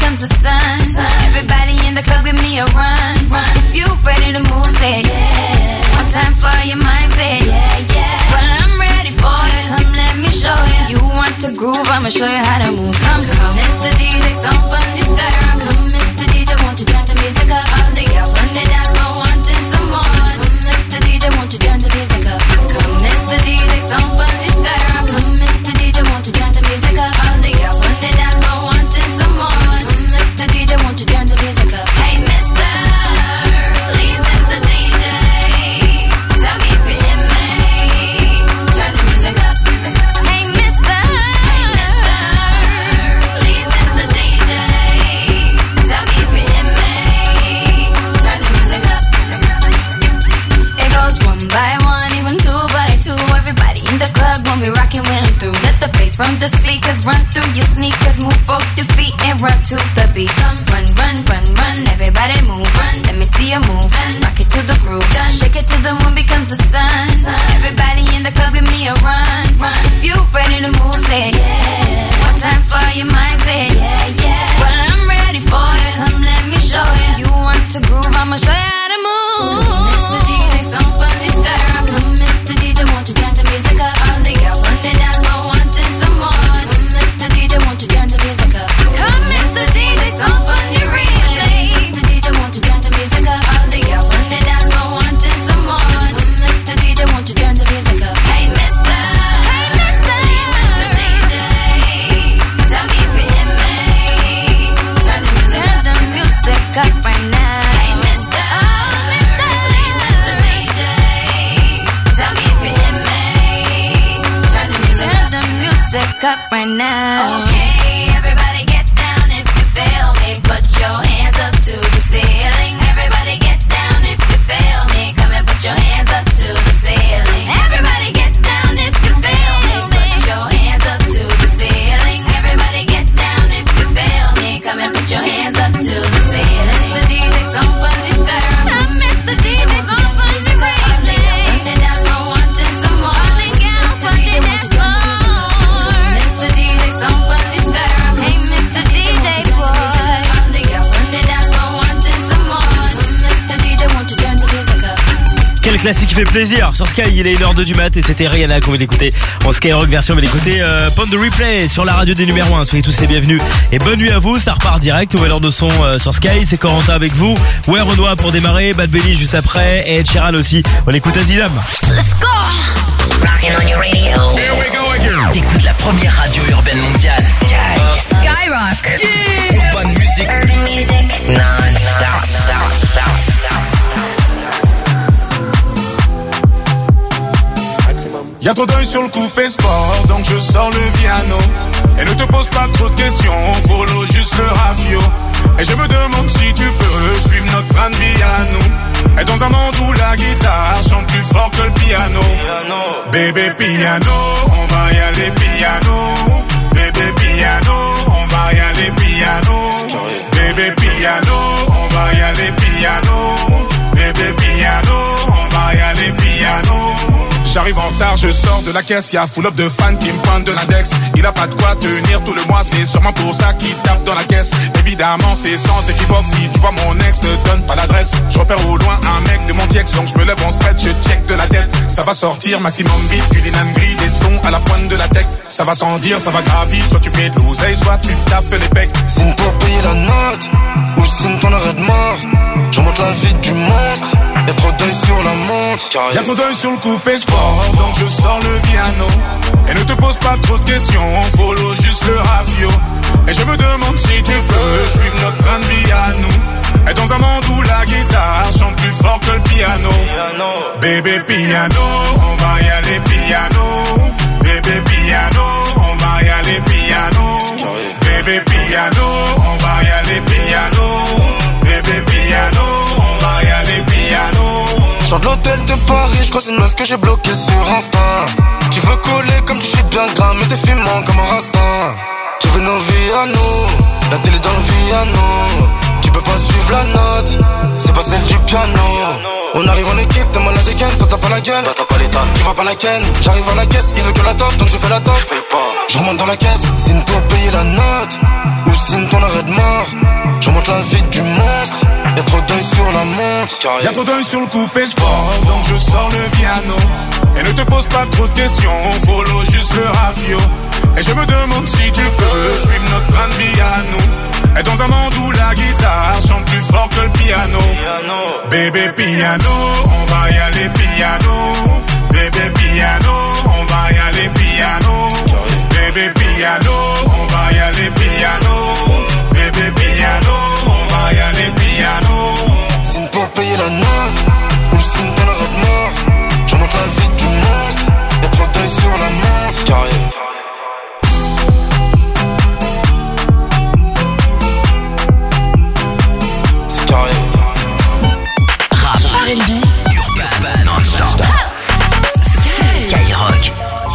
becomes the sun. Everybody in the club give me a run. If you ready to move, say yeah. One time for your mindset, yeah. Well, I'm ready for it. Come, let me show you. You want to groove? I'ma show you how to move. Come, Mr. DJ, some fun this guy. Come, Mr. DJ, won't you turn the music up? All the girls on the dance floor wanting some more. Come, Mr. DJ, won't you turn the music up? Come, Mr. DJ, some fun this guy. Come, Mr. DJ, won't you turn the music up? All the girls on the dance floor wanting some more. Come, Mr. DJ, won't you turn the music up? Hey, Mr. Please, Mr. DJ, tell me if you hear me. Turn the music up. Hey, Mr. Please, Mr. DJ, tell me if you hear me. Turn the music up. It goes one by one, even two by two. Everybody in the club when we rockin' when I'm through. Let the bass from the speakers run through your sneakers. Move both your feet and run to the beat. Come run, run, run, run. Everybody move, run. Let me see you move. Rock it to the groove. Done. Shake it till the moon becomes the sun. Everybody in the club give me a run. If you ready to move, say yeah. One time for your mindset, yeah. Well, I'm ready for it. Come, let me show you. You want to groove? I'ma show you how to move. Mr. DJ, some fun this guy. Come, Mr. DJ, won't you turn the music up? All the girls on the dance floor wanting some more. Mr. DJ, won't you turn the music up? Come, Mr. DJ, some fun you really. Mr. DJ, won't you turn the music up? All the girls on the dance floor wanting some more. Mr. DJ, won't you turn the music up? Hey, Mr. DJ, tell me if you hear me. Turn the music up right now. Hey, Mr. Please, Mr. DJ, tell me if you hear me. Turn the music up right now. Okay, everybody get down if you feel me. Put your hands up to the ceiling. Everybody get down if you feel me. Come and put your hands up to the ceiling. Everybody get down if you feel me. Put your hands up to the ceiling. Everybody get down if you feel me. Come and put your hands up to the ceiling. Mr. DJ, some fun this guy. I'm Mr. DJ, some fun this guy. On the dance floor wanting some more. All the girls on the dance floor. Mr. DJ, some fun this guy. Hey, Mr. DJ boy. On the girls on the dance floor wanting some more. Mr. DJ, won't you turn the music up? Quel classique qui fait plaisir sur Sky, il est 1h02 du mat et c'était Rihanna qu'on vient d'écouter en Skyrock version, on va l'écouter Pound the Replay sur la radio des numéros 1. Soyez tous les bienvenus et bonne nuit à vous, ça repart direct, nouvelle heure de son sur Sky, c'est Corentin avec vous, ouais Renoir pour démarrer, Bad Bunny juste après et Ed Sheeran aussi, on écoute Azidam. Let's go! Rockin' on your radio. Here we go again. T'écoutes la première radio urbaine mondiale. Skyrock. Yeah. Urban music. Urban music. Non-stop. Y'a trop d'œil sur le coupé sport, donc je sors le piano. Et ne te pose pas trop de questions, follow juste le rafio. Et je me demande si tu peux suivre notre train de vie à nous. Et dans un monde où la guitare chante plus fort que le piano. Bébé piano, on va y aller piano. Bébé piano, on va y aller piano. Bébé piano, on va y aller piano. Bébé piano, on va y aller piano. J'arrive en retard, je sors de la caisse, y'a full up de fans qui me pointent de l'index. Il a pas de quoi tenir tout le mois, c'est sûrement pour ça qu'il tape dans la caisse. Évidemment, c'est sans équivoque, si tu vois mon ex, ne donne pas l'adresse. Je repère au loin un mec de mon tiex, donc je me lève en stretch, je check de la tête. Ça va sortir, maximum beat, culinane gris, des sons à la pointe de la tech. Ça va sans dire, ça va gravir, soit tu fais de l'oseille, soit tu taffes les pecs. Signe pour payer la note, ou signe ton arrêt de mort. Je remonte la vie du monstre, y'a trop d'œil sur la montre. Y'a trop d'œil sur le coupé sport, donc je sors le piano. Et ne te pose pas trop de questions, follow juste le rafio. Et je me demande si tu peux suivre notre train de vie à nous. Et dans un monde où la guitare chante plus fort que le piano. Bébé piano, on va y aller piano. Bébé piano, on va y aller piano. Bébé piano, on va y aller piano. Bébé piano, on va y aller piano. Sors de l'hôtel de Paris, je croise une meuf que j'ai bloquée sur Insta. Tu veux coller comme tu shit bien gras, mais t'es fumant comme un rasta. Tu veux nos vies à nous, la télé dans le piano. Tu peux pas suivre la note, c'est pas celle du piano. On arrive en équipe, t'es malade et ken, toi t'as pas la gueule, t'as pas l'état, tu vas pas la ken. J'arrive à la caisse, il veut que la toffe, donc je fais la toffe. Je remonte dans la caisse, signe pour payer la note, ou signe ton arrêt de mort. montre la vie du monstre. Y'a trop d'œil sur la montre. Y'a trop d'œil sur le coupé sport, donc je sors le piano. Et ne te pose pas trop de questions, follow juste le rafio. Et je me demande si tu peux suivre notre train de vie à nous. Et dans un monde où la guitare chante plus fort que le piano. Bébé piano, on va y aller piano. Bébé piano, on va y aller piano. Bébé piano, on va y aller piano. Bébé piano, on va y aller piano. Signe pour payer la note, ou signe pour le rap mort. Je montre la vie du monstre, y'a trop d'œil sur la montre. Carré. C'est carré. Rap, R&B, urbain, non-stop. Skyrock.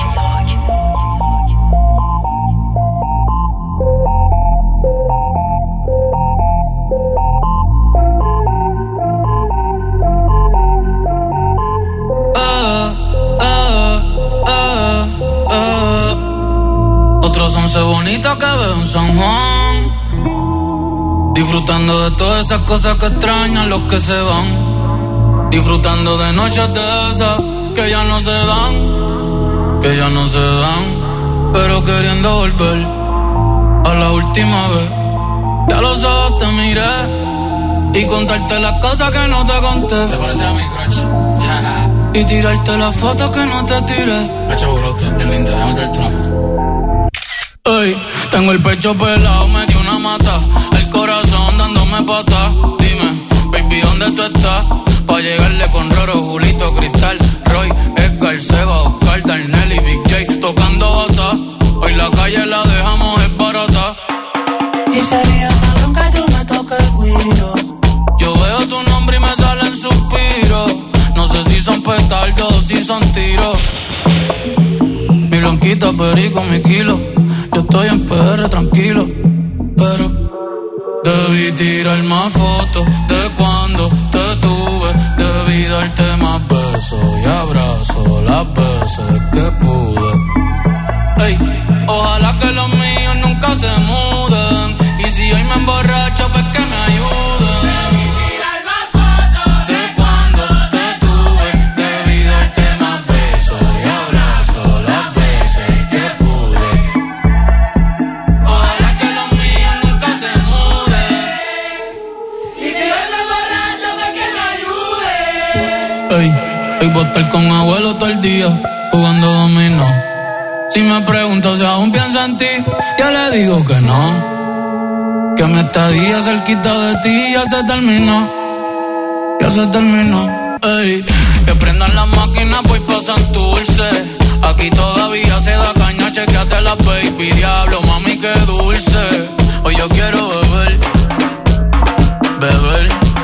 Otros 11 bonitos que veo en San Juan, disfrutando de todas esas cosas que extrañan los que se van, disfrutando de noches de esas que ya no se dan, que ya no se dan, pero queriendo volver a la última vez. Ya los ojos te miré y contarte las cosas que no te conté. ¿Te parece a mi crush? Y tirarte las fotos que no te tiré. Hacho, brote, bien linda, déjame traerte una foto. Ey, tengo el pecho pelado, me dio una mata, el corazón dándome patas. Dime, baby, ¿dónde tú estás? Pa' llegarle con Roro, Julito, Cristal, Roy, Edgar, Seba, Oscar, Darnell y Big J tocando bata. Hoy la calle la dejamos es barata. Y sería cabrón que tú me toques el guiro. Yo veo tu nombre y me salen suspiros. No sé si son petardos o si son tiros. Mi blanquita, perico, mi kilo. Yo estoy en PR tranquilo, pero debí tirar más fotos de cuando te tuve. Debí darte más besos y abrazos las veces que pude. Ey, ojalá que los míos nunca se muden. Y si hoy me emborracho, pues que me ayuden. Hoy voy a estar con abuelo todo el día jugando dominó. Si me pregunto si aún pienso en ti, ya le digo que no. Que mi estadía cerquita de ti ya se terminó. Ya se terminó. Ey, que prendan las máquinas, voy pa' Santurce. Aquí todavía se da caña, chequeate la baby. Diablo, mami, qué dulce. Hoy yo quiero beber, beber,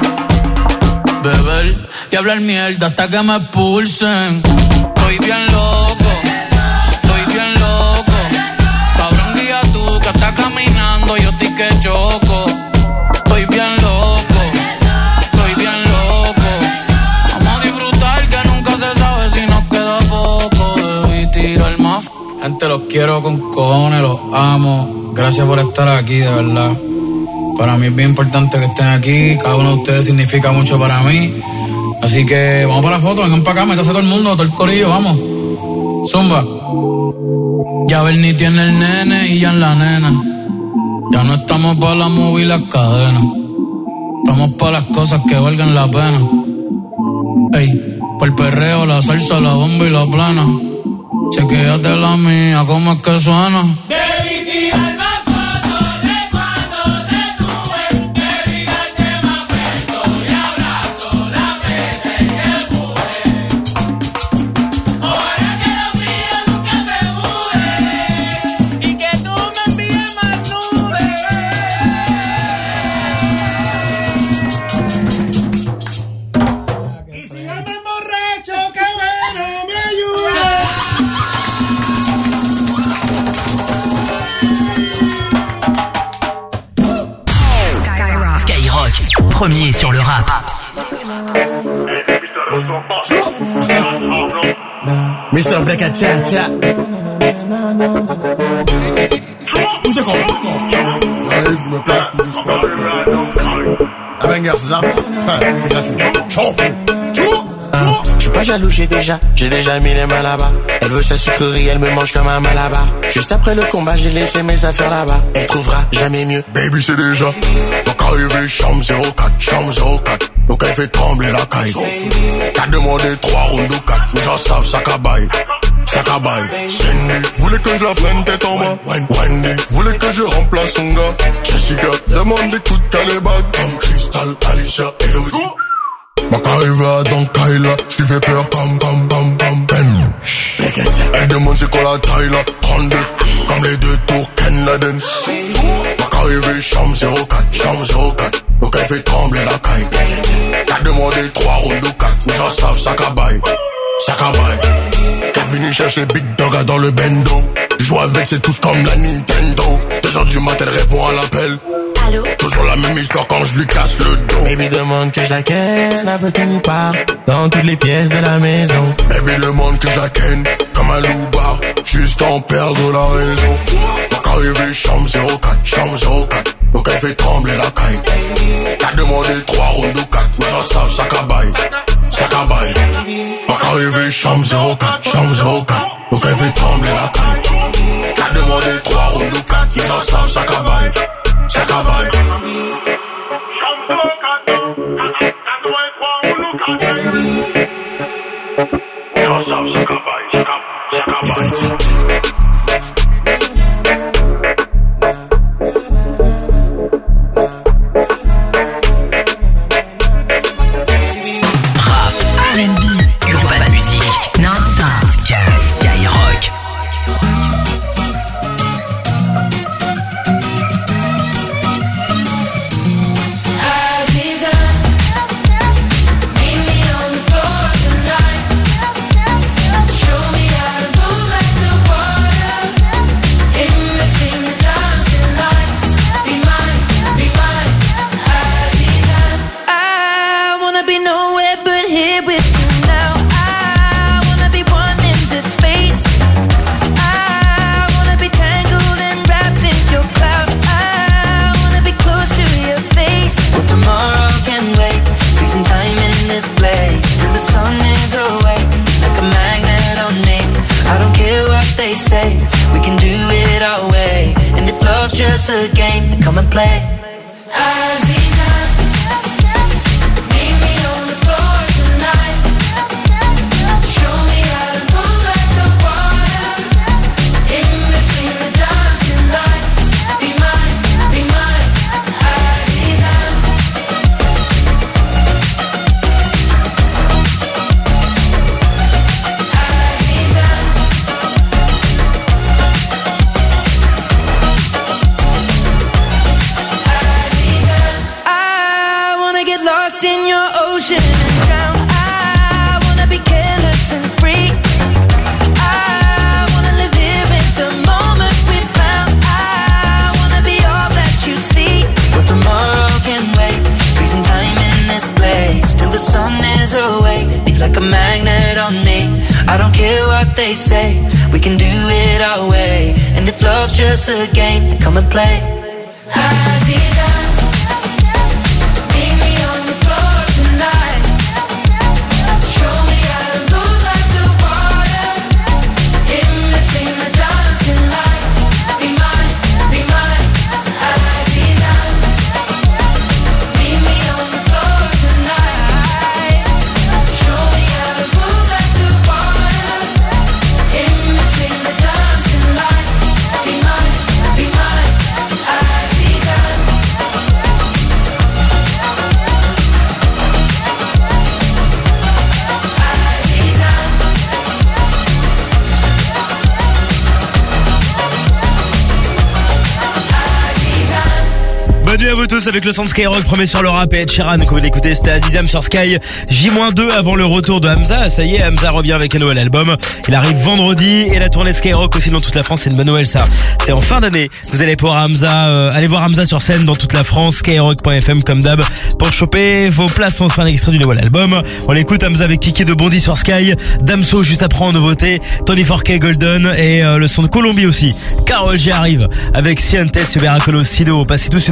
beber y hablar mierda hasta que me expulsen. Estoy bien loco, estoy bien loco. Cabrón, guía tú que estás caminando, yo estoy que choco. Estoy bien loco, estoy bien loco. Vamos a disfrutar que nunca se sabe si nos queda poco. Debí tirar más. Gente, los quiero con cojones, los amo. Gracias por estar aquí, de verdad. Para mí es bien importante que estén aquí. Cada uno de ustedes significa mucho para mí. Así que vamos para la foto, vengan para acá, métase todo el mundo, todo el corillo, vamos. Zumba. Ya Bernie tiene el nene y ya en la nena. Ya no estamos para la movie y las cadenas. Estamos para las cosas que valgan la pena. Ey, por el perreo, la salsa, la bomba y la plana. Chequéate la mía, cómo es que suena. Debí tirar más fotos de cuando te tuve. Debí darte más besos y abrazos las veces que pude. Ojalá que los míos nunca se muden y que tú me envíes más nubes. Y si yo me emborracho, que bueno me ayude. Skyrock, premier sur le rap. Mr. Black Cha-Cha. Où c'est qu'on j'arrive, je me place tout doucement. Ah ben gars, c'est ça? C'est gratuit. Je suis pas jaloux, j'ai déjà mis les mains là-bas. Elle veut sa sucrerie, elle me mange comme un malabar. Juste après le combat, j'ai laissé mes affaires là-bas. Elle trouvera jamais mieux. Baby, c'est déjà. Donc arrivé, chambre 04. Donc elle fait trembler la caille. T'as demandé 3 rounds ou 4. Mais j'en savent, ça cabaye. Cindy, voulait que je la prenne tête en bas. Wendy, voulait que je remplace son gars. Jessica, demande des coups de calébag. Comme Crystal, Alicia et Louis. Ma carrière dans Kyla, j't'y fais peur comme Ben. Elle demande c'est quoi la taille là, 32, comme les 2 tours Ken Laden. Ma carrière chambre 04, donc elle fait trembler la caille. T'as demandé 3 rounds ou 4, mais j'en savent, ça cabaye. T'as venu chercher Big Dog dans le bendo. Joue avec, c'est tous comme la Nintendo. 2h du matin, elle répond à l'appel. Allô? Toujours la même histoire quand je lui casse le dos. Baby demande que je la ken un peu tout part, dans toutes les pièces de la maison. Baby demande que je la ken comme un loup-bar, juste en perdre la raison. Donc arrivé chambre 04, donc elle fait trembler la caille. T'as demandé 3 rounds ou 4, mais j'en savent, ça cabaye. Donc arrivé chambre 04, donc elle fait trembler la caille. T'as demandé 3 rounds ou 4, mais j'en savent, ça cabaye. R&B, Urban Music, non-stop, Skyrock. Just a game, then come and play. They say we can do it our way, and if love's just a game, then come and play. Bienvenue à vous tous avec le son de Skyrock, premier sur le rap et Ed Sheeran, comme vous l'écoutez, c'était Azizam sur Sky. J-2 avant le retour de Hamza. Ça y est, Hamza revient avec un nouvel album. Il arrive vendredi et la tournée Skyrock aussi dans toute la France. C'est une bonne nouvelle ça. C'est en fin d'année. Vous allez pouvoir aller voir Hamza sur scène dans toute la France. Skyrock.fm comme d'hab pour choper vos places. On se fait un extrait du nouvel album. On l'écoute Hamza avec Kiki de Bondy sur Sky. Damso juste après en nouveauté. Tony 4K Golden et le son de Colombie aussi. Karol G arrive avec Cientes et Veracolo Sido. Passez tous une bonne nuit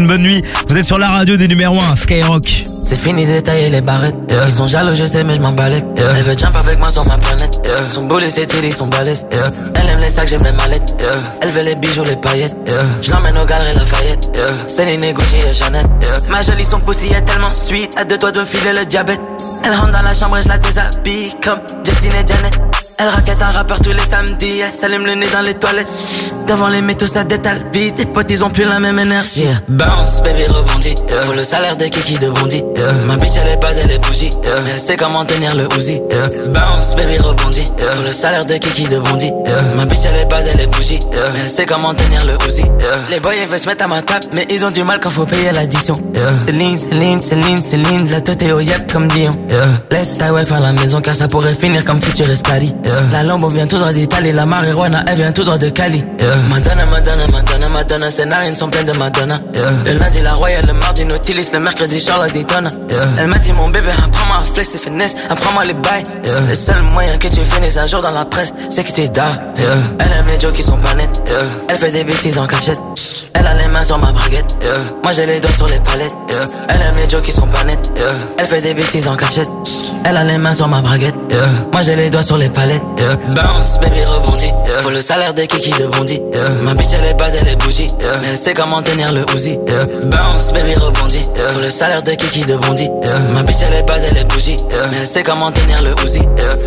Vous êtes sur la radio des numéros 1, Skyrock. C'est fini d'étailler les barrettes. Ils sont jaloux, je sais, mais je m'en balais. Elle veut jump avec moi sur ma planète. Son boulet, c'est tiré, son balèze. Elle aime les sacs, j'aime les mallettes. Elle veut les bijoux, les paillettes. Je l'emmène au galeries Lafayette. Céline, Gucci et Chanel. Ma jolie, son pussy est tellement sweet. À deux doigts de filer le diabète. Elle rentre dans la chambre et je la déshabille comme Justine et Janet. Elle raquette un rappeur tous les samedis. Elle s'allume le nez dans les toilettes. Devant les métaux, ça détale vite. Les potes, ils ont plus la même énergie. Bounce, baby, rebondit. Faut le salaire des kiki de Bondy. Ma bitch, elle est bad, elle est bougie. Elle sait comment tenir le Uzi. Bounce, baby, rebondit. Faut le salaire de kiki de Bondy. Ma bitch, elle est bad, elle est bougie. Elle sait comment tenir le Uzi. Les boys, ils veulent se mettre à ma table, mais ils ont du mal quand faut payer l'addition. Céline, Céline, Céline, Céline. La tête est au yep comme Dion. Laisse ta wife à la maison car ça pourrait finir comme Future Escali. La Lambo vient tout droit d'Italie. La marijuana, elle vient tout droit de Cali. Madonna, Madonna, Madonna, Madonna. Ses narines sont pleines de Madonna. Le lundi, la Royale, le mardi, Nautilus. Le mercredi, Charlotte Daytona. Elle m'a dit, mon bébé, apprends-moi à flex et finesse. Apprends-moi les bails. Le seul moyen que tu finisses un jour dans la presse, c'est que tu dors. Elle aime les jokes qui sont pas nets. Elle fait des bêtises en cachette. Elle a les mains sur ma braguette. Moi, j'ai les doigts sur les palettes. Elle aime les jokes qui sont pas nets. Elle fait des bêtises en cachette. Elle a les mains sur ma braguette. Moi, j'ai les doigts sur les palettes. Bounce, baby, rebondit. Faut le salaire des kiki de Bondy. Ma bitch, elle est bad, elle est bougie. Elle sait comment tenir le Uzi. Bounce, baby, rebondit. Faut le salaire de kiki de Bondy. Ma bitch, elle est bad, elle est bougie. Elle sait comment tenir le Uzi.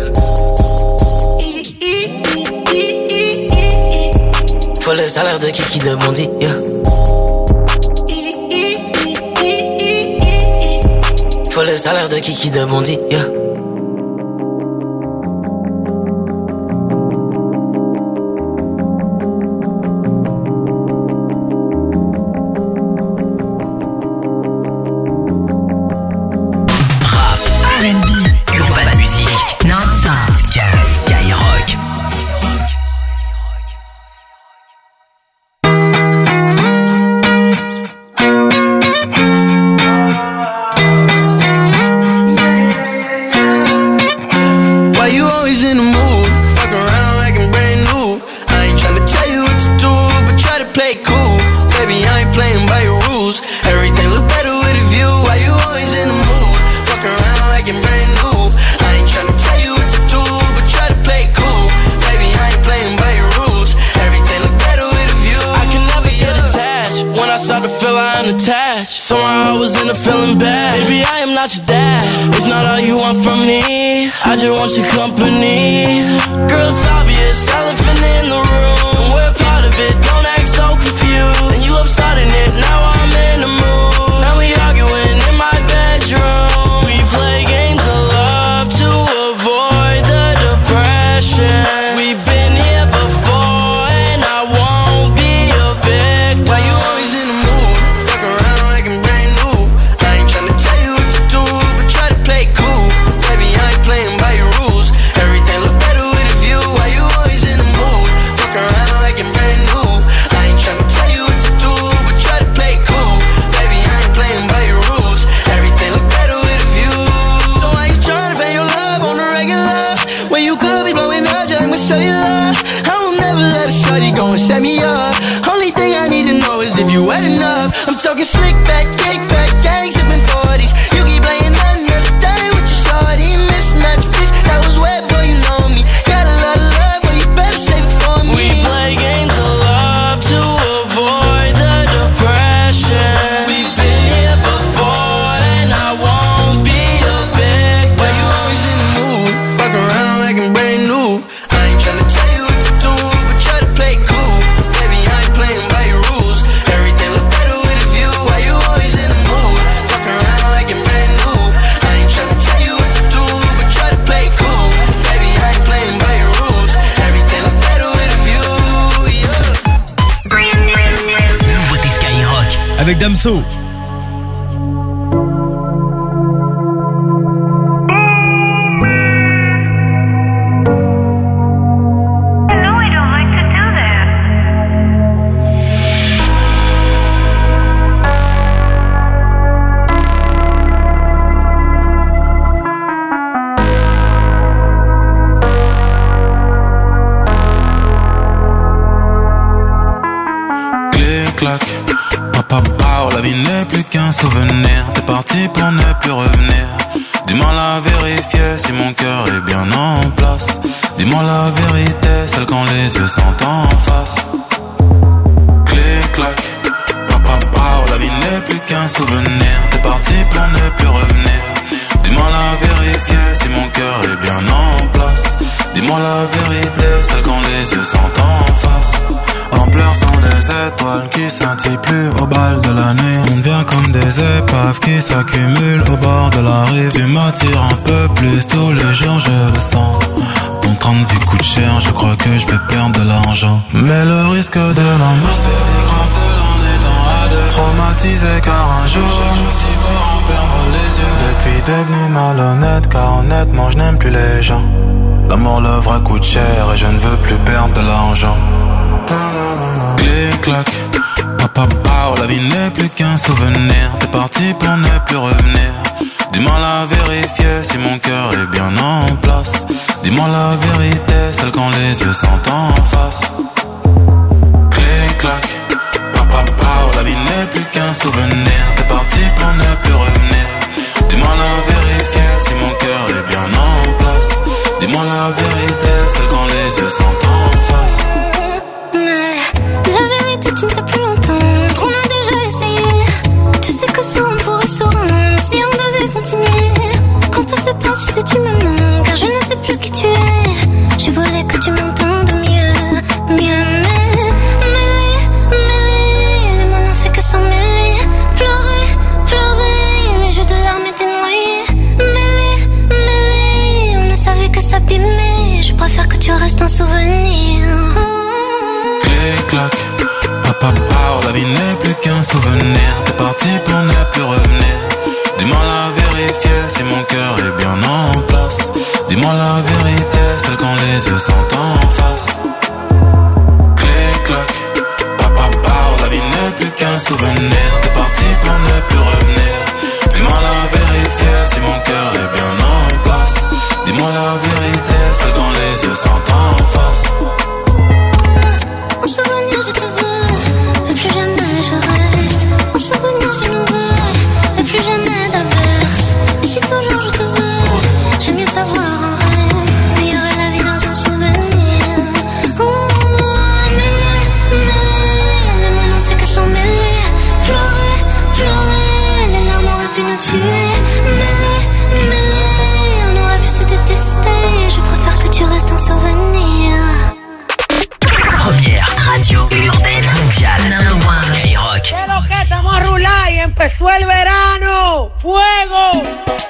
Faut le salaire de kiki de Bondy. Faut le salaire de kiki de Bondy. Somehow I was in a feeling bad. Baby, I am not your dad. It's not all you want from me. I just want your company. Girl, it's obvious, elephant in the room. We're part of it, don't act so confused. And you love starting it, now I'm in the mood. Now we arguing in my bedroom. We play games of love to avoid the depression. We've been here before and I won't be a victim. Why you always in the mood? Fuck around like I'm brand new. I ain't tryna tell you what to do, but try to play cool. Baby, I ain't playing by your rules. Everything look better with a view. Why you always in the mood? Fuck around like I'm brand new. I ain't tryna tell you what to do, but try to play cool. Baby, I ain't playing by your rules. Everything look better with a view. So why you tryna pay your love on the regular when you could be blowing up just like my cellular? I will never let a shorty go and set me up. Only thing I need to know is if you wet enough. I'm talking slick back, kick back, gang sipping 40s. You keep playing another day with your shorty. Mismatch fish, that was way before you know me. Got a lot of love, but you better save it for me. We play games of love to avoid the depression. We've been here before and I won't be a victim. Why you always in the mood? Fuck around like I'm brand new. I ain't tryna tell you what to do, but try to play cool. Baby, I ain't playing by your rules. Everything look better with a view. Why you always in the mood? Fuck around like I'm brand new. I ain't tryna tell you what to do, but try to play cool. Baby, I ain't playing by your rules. Everything look better with a view. Nouveauté Skyrock. Avec Damso. Clic-clac, papa, la vie n'est plus souvenir. T'es parti pour ne plus revenir. Dis-moi la vérité, si mon cœur est bien en place. Dis-moi la vérité, celle quand les yeux sont en face. Clic, clac, papa, la vie n'est plus qu'un souvenir. T'es parti pour ne plus revenir. Dis-moi la vérité, si mon cœur est bien en place. Dis-moi la vérité, celle quand les yeux sont en face. En pleurs sont des étoiles qui scintillent plus au bal de la nuit. On devient comme des épaves qui s'accumulent au bord de la rive. Tu m'attires un peu plus tous les jours, je le sens. Ton train de vie coûte cher, je crois que je vais perdre de l'argent. Mais le risque de l'amour, c'est des grands seuls en étant à deux. Traumatisé car un jour, j'ai aussi voir en perdre les yeux. Depuis devenu malhonnête, car honnêtement je n'aime plus les gens. L'amour, le vrai coûte cher et je ne veux plus perdre de l'argent. Clic, clac, papa, la vie n'est plus qu'un souvenir. T'es parti pour ne plus revenir. Dis-moi la vérité, si mon cœur est bien en place. Dis-moi la vérité, celle quand les yeux sont en face. Clic, clac, papa, la vie n'est plus qu'un souvenir. T'es parti pour ne plus revenir. Dis-moi la vérité, si mon cœur est bien en place. Dis-moi la vérité, celle quand les yeux sont en face. La vérité, tu ne sais plus l'entendre. On a déjà essayé. Tu sais que souvent on pourrait se rendre si on devait continuer. Quand tout se perd, tu sais, tu me manques. Car je ne sais plus qui tu es. Je voulais que tu m'entendes mieux. Mais les mots n'ont fait que s'en mêler. Pleurer, les jeux de larmes étaient noyés. Mêler, on ne savait que s'abîmer. Je préfère que tu restes un souvenir. Clic, clac, papa, la vie n'est plus qu'un souvenir. T'es parti pour ne plus revenir. Dis-moi la vérité, si mon cœur est bien en place. Dis-moi la vérité, celle quand les yeux sont en face. Clic, clac, papa, la vie n'est plus qu'un souvenir. T'es parti pour ne plus revenir. Dis-moi la vérité, si mon cœur est bien en place. Dis-moi la vérité, celle quand les yeux sont en face. En souvenir je te veux, mais plus jamais je reste. En souvenir je nous veux, mais plus jamais d'averse. Et si toujours je te veux, j'aime mieux t'avoir en rêve. Meilleure est la vie dans un souvenir. Les mots n'ont fait que s'en mêler. Pleurer, les larmes auraient pu nous tuer. On aurait pu se détester. Je préfère que tu restes un souvenir. Première radio urbaine mondiale. Skyrock. ¿Qué lo que estamos a rular y empezó el verano? ¡Fuego!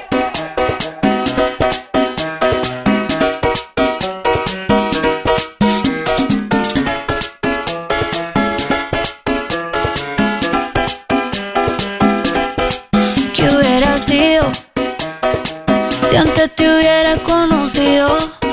¿Qué hubiera sido si antes te hubiera conocido?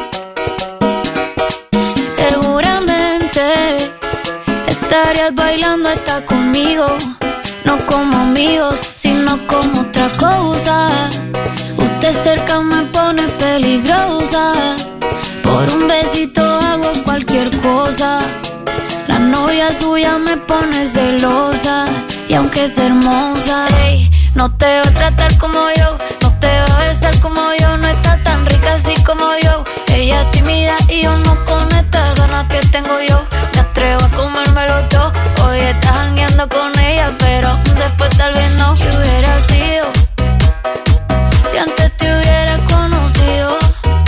Seguramente estarías bailando hasta conmigo. No como amigos, sino como otra cosa. Usted cerca me pone peligrosa. Por un besito hago cualquier cosa. La novia suya me pone celosa. Y aunque es hermosa, ey, no te va a tratar como yo, no te va a besar como yo, no está tan rica así como yo. Ella es tímida y yo no con estas ganas que tengo yo. Me atrevo a comérmelo todo. Hoy estás jangueando con ella, pero después tal vez no. ¿Qué hubiera sido si antes te hubiera conocido?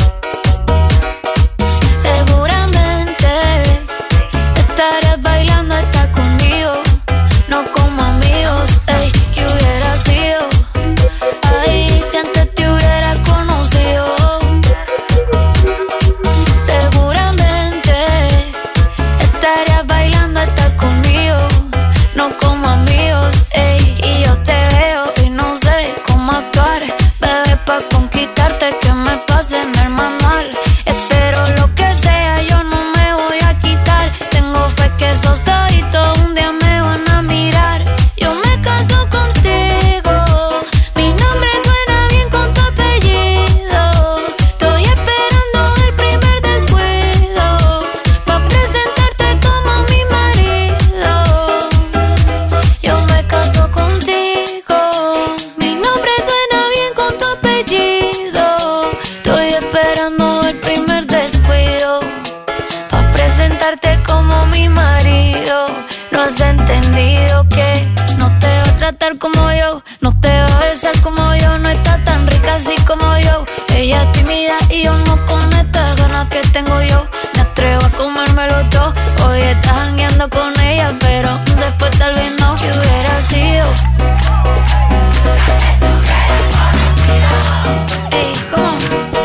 Seguramente estarías bailando hasta conmigo. No como amigos, ey, ¿qué hubiera sido? Ay, si antes te hubiera conocido. Seguramente estarías bailando hasta conmigo. No como amigos, ey, y yo te veo tímida y yo no con estas ganas que tengo yo. Me atrevo a comérmelo todo. Hoy estás jangueando con ella, pero después tal vez no. ¿Qué hubiera sido? Ey, ¿cómo?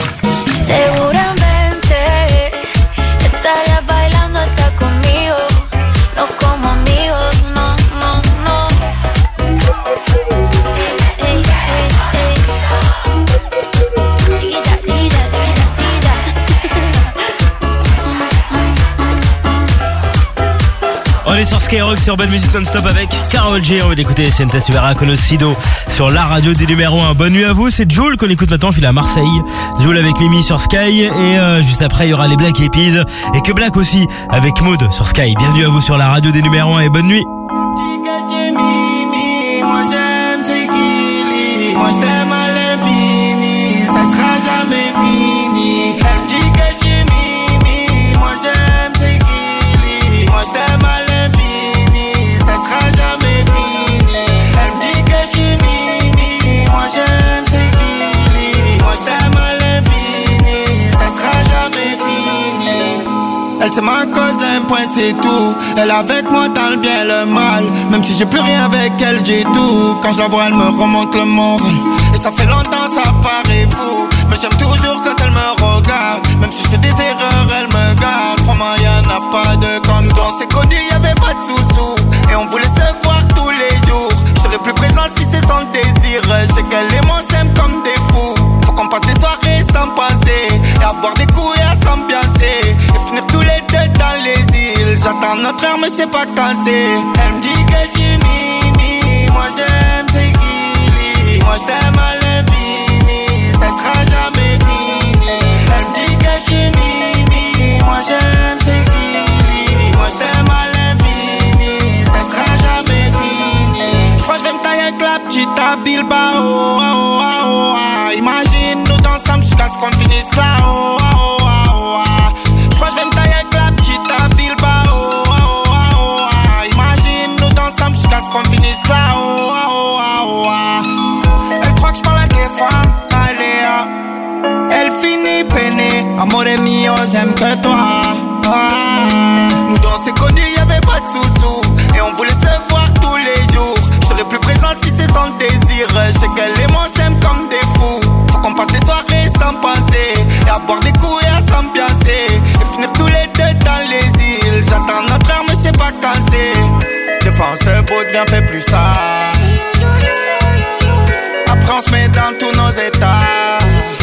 Seguramente estarías bailando hasta conmigo. No como amigos, no, no, no. Ey, ey, ey, ey. Chiquilla, chiquilla, chiquilla, chiquilla. On est sur Skyrock, sur Belle Musique Non-Stop avec Karol G. On va l'écouter, Siente Subera Conocido sur la radio des numéros 1. Bonne nuit à vous, c'est Jul qu'on écoute maintenant, file à Marseille. Jul avec Mimi sur Sky. Et juste après, il y aura les Black Eyed Peas. Et que Black aussi avec Maud sur Sky. Bienvenue à vous sur la radio des numéros 1 et bonne nuit. Moi j'aime tes guilis, moi je t'aime à l'infini, ça sera jamais fini. Elle me dit que tu mimi, moi j'aime tes guilis, moi je t'aime à l'infini, ça sera jamais fini. Elle me dit que tu mimi, moi j'aime tes guilis, moi je t'aime à l'infini, ça sera jamais fini. Elle c'est ma cousin, point c'est tout. Elle est avec moi dans le bien et le mal. Même si j'ai plus rien avec elle, j'ai tout. Quand je la vois, elle me remonte le moral. Et ça fait longtemps, ça paraît fou, mais j'aime toujours quand elle me regarde. Même si je fais des erreurs, elle me garde. Crois-moi, y'en a pas de comme nous. On s'est connus, y'avait pas de sous-sous. Et on voulait se voir tous les jours. Je serais plus présent si c'est son désir. Je sais qu'elle et moi s'aiment comme des fous. Faut qu'on passe des soirées sans penser, et à boire des coups et à s'ambiancer, et finir tous les deux dans les îles. J'attends notre heure mais je sais pas quand c'est. Elle me dit que tu mimi, moi j'aime tes guilis, moi je t'aime à l'infini, ça sera jamais fini. Elle me dit que tu mimi, moi j'aime tes guilis, moi je t'aime à l'infini, ça sera jamais fini. J'crois que je vais me tailler avec la petite à Bilbao, oh, oh, oh, oh. Imagine nous ensemble jusqu'à ce qu'on finisse là, oh, oh, oh, oh. J'crois que je vais me tailler avec la petite à Bilbao, oh, oh, oh, oh. Imagine nous ensemble jusqu'à ce qu'on finisse là, oh, oh, oh, oh. Elle croit que je parle à des femmes, Aléa. Elle finit peinée, amore mio, j'aime que toi. Nous dans s'est connus, y'avait pas de sous-sous, et on voulait se voir tous les jours. Je serais plus présent si c'est son désir. Je sais qu'elle et moi s'aiment comme des fous. Faut qu'on passe des soirées sans penser, et à boire des coups et à s'ambiancer, et finir tous les deux dans les îles. J'attends notre heure mais je sais pas quand c'est. Des fois on se boude, viens fais plus ça. Après on se met dans tous nos états,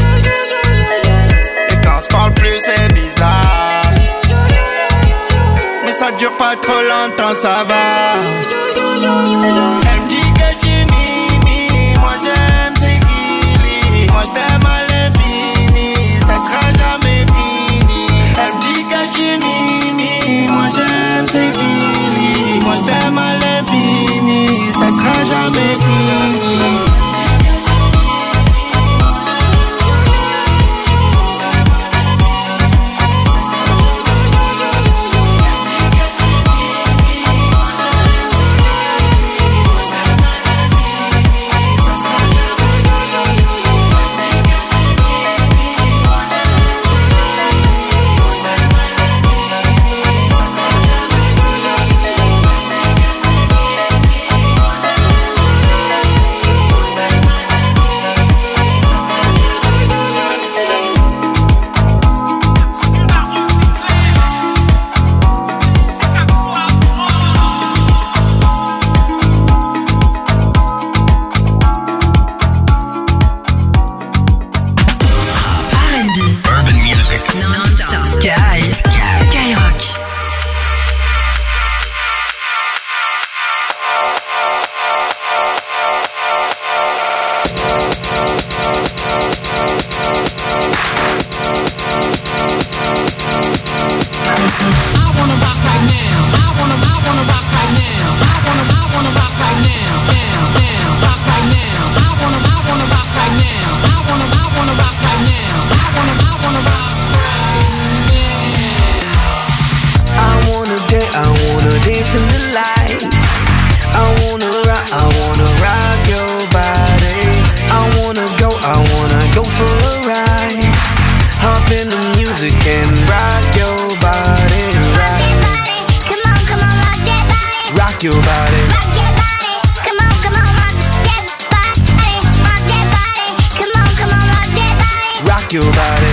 et quand on se parle plus c'est bizarre. Mais ça dure pas trop longtemps, ça va. Elle me dit que tu mimi, moi j'aime tes guilis, moi je t'aime à l'infini, ça sera jamais fini. Elle me dit que tu mimi, moi j'aime tes guilis, moi je t'aime à l'infini, ça sera jamais fini. dance in the lights. I wanna rock your body. I wanna go for a ride. rock your body.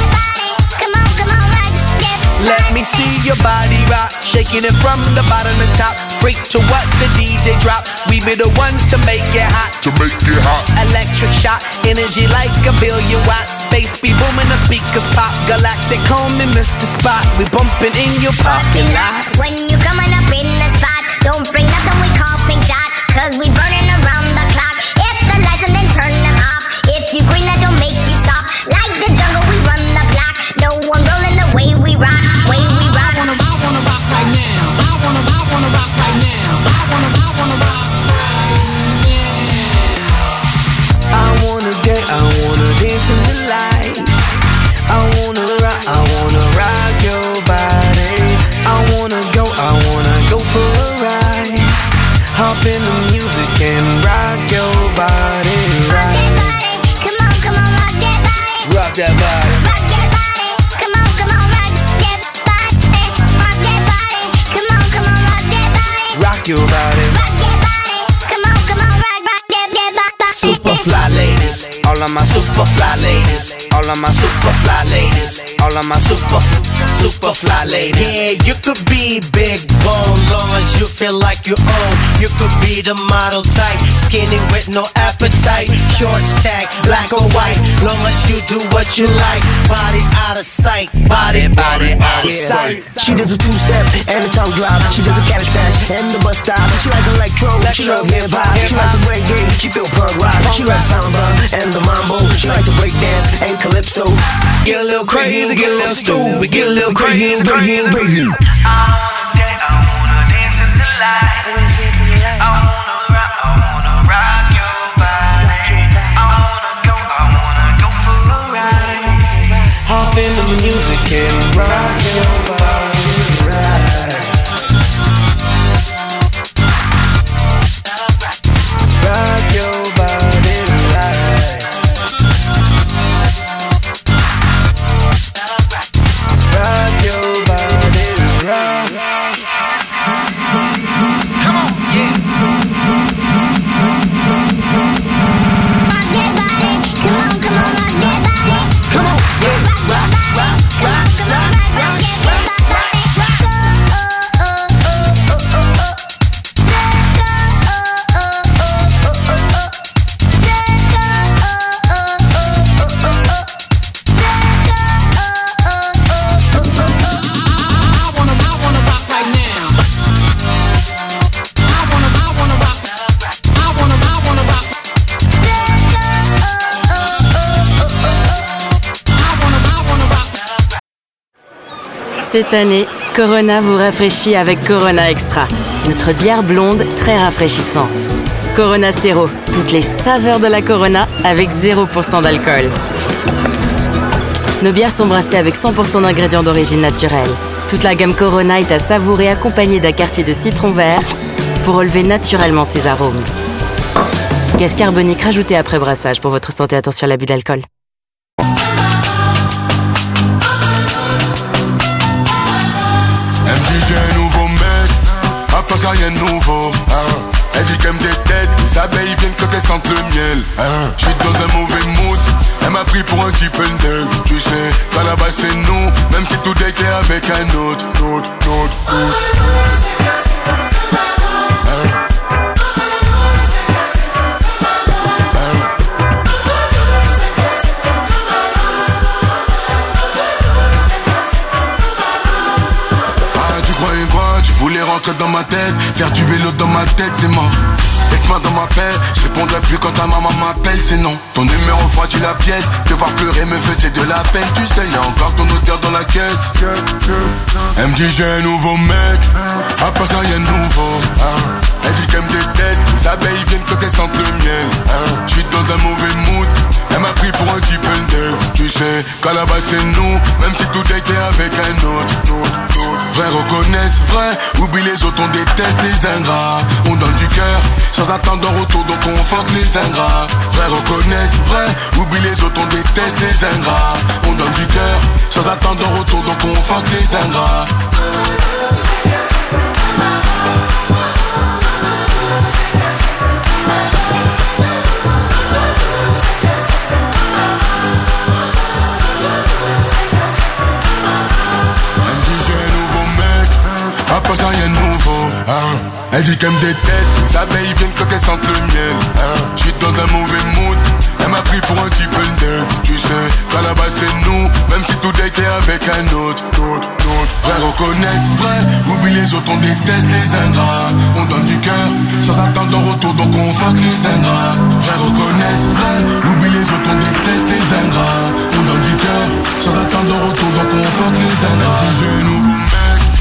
Let me see your body rock, shaking it from the bottom to top. Freak to what the DJ drop. We be the ones to make it hot. Electric shock, energy like a billion watts. Space be booming, the speakers pop. Galactic, call me Mr. Spot. We bumping in your parking lot. When you coming up in the spot, don't bring nothing we call pink dot, cause we burning around the clock. Hit the lights and then turn them off. If you green, that don't make you stop. Like the jungle, we run the block. No one rolling the way we rock. Way we rock. I wanna rock right now. I wanna rock right now. I wanna rock right now. I wanna dance in the lights. I wanna rock your body. I wanna go for a ride. Hop in the music and rock your body right. Come on, rock that body. Rock that body. Rock that body. Come on, rock that body. Rock that body. Come on, rock that body. Rock your body. Rock that body. Come on, rock that body. Super fly ladies. All of my super fly ladies. All of my super fly ladies. All of my super fly ladies. Yeah, you could be big bone, long as you feel like you own. You could be the model type, skinny with no appetite. Short stack, black or white, long as you do what you like. Body out of sight, body out of sight. She does a two-step and a tongue drop. She does a cabbage patch and the bus stop. She like electro, she love hip-hop. She like the reggae, she feel punk rock. She like samba and the mambo. She like to break dance and calypso. Get a little crazy, get a little stupid, get a little crazy. I wanna dance in the lights. I wanna rock your body. I wanna go for a ride. Hop into the music and rock your body right. Rock your body right. Rock your body right. Come on, yeah. Rock that body. Come on, rock that body. Come on, yeah. Rock that body. Cette année, Corona vous rafraîchit avec Corona Extra, notre bière blonde très rafraîchissante. Corona Zéro, toutes les saveurs de la Corona avec 0% d'alcool. Nos bières sont brassées avec 100% d'ingrédients d'origine naturelle. Toute la gamme Corona est à savourer accompagnée d'un quartier de citron vert pour relever naturellement ses arômes. Gaz carbonique rajouté après brassage. Pour votre santé, attention à l'abus d'alcool. Elle me dit j'ai un nouveau mec, à part ça rien de nouveau, hein. Elle dit qu'elle me déteste, les abeilles viennent quand elles sentent le miel, hein. Je suis dans un mauvais mood, elle m'a pris pour un type neuf. Tu sais, qu'à la base c'est nous, même si tout est clair avec un autre. Voulais rentrer dans ma tête, faire du vélo dans ma tête, c'est mort. Laisse-moi dans ma paix, je répondrai plus quand ta maman m'appelle, c'est non. Ton numéro froidit la pièce, te voir pleurer me faisait de la peine. Tu sais, y'a encore ton odeur dans la caisse. Elle me dit j'ai un nouveau mec, à part ça rien de nouveau, hein. Elle dit qu'elle me déteste, les abeilles viennent quand elles sentent le miel, hein. Je suis dans un mauvais mood, elle m'a pris pour un type neuf. Tu sais, qu'à la base c'est nous, même si tout était avec un autre. Vrai reconnaissent, vrai, oublie les autres, on déteste les ingrats. On donne du cœur, sans attendre en retour, donc on fuck les ingrats. Vrai reconnaissent, vrai, oublie les autres, on déteste les ingrats. On donne du cœur, sans attendre en retour, donc on fuck les ingrats. pense à rien de nouveau, hein. Elle dit qu'elle me déteste, les abeilles viennent quand elles sentent le miel, hein. J'suis dans un mauvais mood, elle m'a pris pour un type neuf. Tu sais, qu'à la base c'est nous, même si tout date est avec un autre. Vrai reconnaissent vrai, oublie les autres, on déteste les ingrats. On donne du cœur, sans attendre en retour, donc on vote les ingrats. Vrai reconnaissent vrai, oublie les autres, on déteste les ingrats. On donne du cœur, sans attendre en retour, donc on vote les ingrats. Du genou vous mec.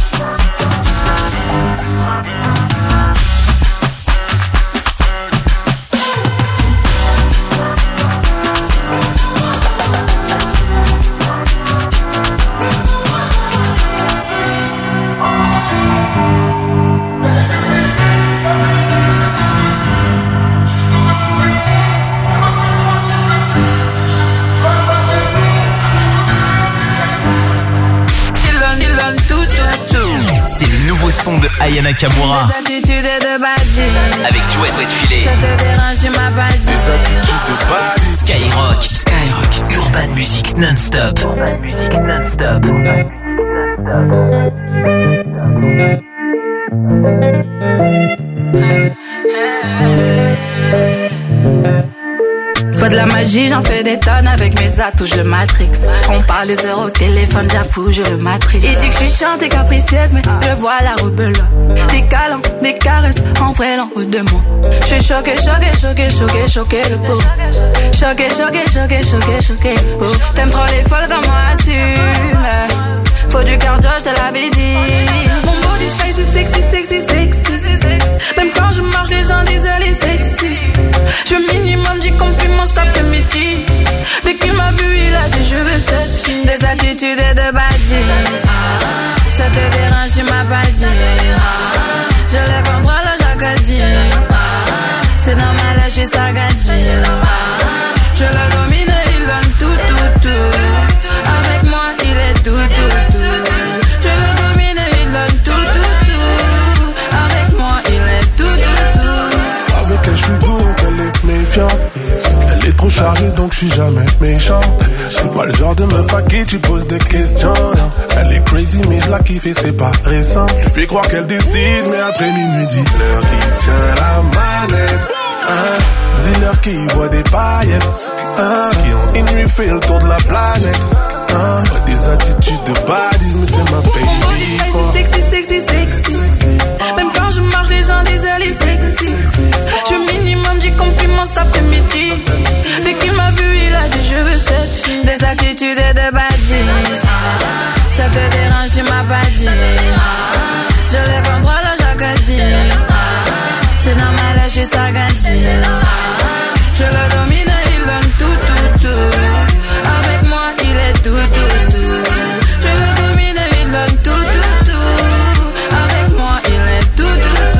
C'est le nouveau son de Aya Nakamura. Des attitudes de badi. Avec Joël Filet. Ça te dérange, tu m'as pas dit. Des attitudes de badi. Skyrock. Urban Music non-stop. C'est pas de la magie, j'en fais des tonnes avec mes atouts, je le matrix. On parle des heures au téléphone, j'avoue, je le matrix. Il dit que je suis chiante et capricieuse, mais je vois la rebelle. Des câlins, des caresses, en vrai, l'en haut de moi. Je suis choqué le pauvre. Choqué le pauvre. T'aimes trop les folles comme moi, assume. Faut du cardio, je te l'avais dit. Mon body sexy. Même quand je marche, les gens disent elle est sexy. Je minimum 10 compliments cet après-midi. Dès qu'il m'a vu, il a dit je veux cette fille. Des attitudes de badi. Ça te dérange, tu m'as pas dit. Je le contrôle chaque dit. C'est normal, je suis sagadi. Je le domine, il donne tout. Avec moi, il est tout. Je le domine, il donne tout. Avec moi, il est tout. Avec elle, je suis doux, elle est méfiante. Elle est trop chargée, donc je suis jamais méchante. Je suis pas le genre de meuf à qui tu poses des questions. Elle est crazy, mais je la kiffe et c'est pas récent. Je fais croire qu'elle décide, mais après minuit, dis-leur qui tient la manette. Dis-leur qui voit des paillettes. Qui ont une nuit fait le tour de la planète. Des attitudes de badisme, mais c'est ma baby. Mon body sexy. Même quand je marche, les gens disent elle est sexy. Je minimum 10 compliments cet après-midi. Dès qu'il m'a vu, il a dit je veux cette fille. Des attitudes de badi. Ça te dérange, tu m'as pas dit. Je le contrôle chaque dit. C'est normal, je suis sagadi. Je le domine, il donne tout. Avec moi, il est tout. Je le domine, il donne tout. Avec moi, il est tout.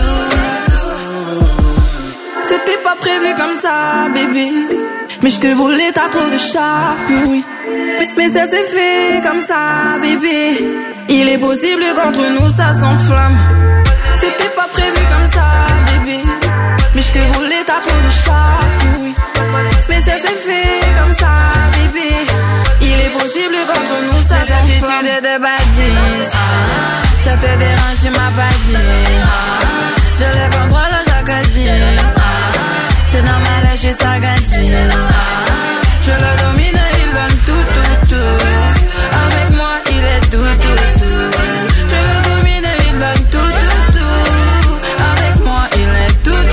C'était pas prévu comme ça, bébé. Mais je te voulais, t'as trop de charme, oui. Mais ça s'est fait comme ça, bébé. Il est possible qu'entre nous ça s'enflamme. C'était pas prévu comme ça, bébé. Mais je te voulais, t'as trop de charme, oui. Mais ça s'est fait comme ça, bébé. Il est possible qu'entre nous ça s'enflamme. Des attitudes de badis. Ça te dérange, tu m'as pas dit. Je le contrôle chaque dit. C'est normal, je suis sagadi. Je le domine, il donne tout. Avec moi, il est tout. Je le domine, il donne tout. Avec moi, il est tout.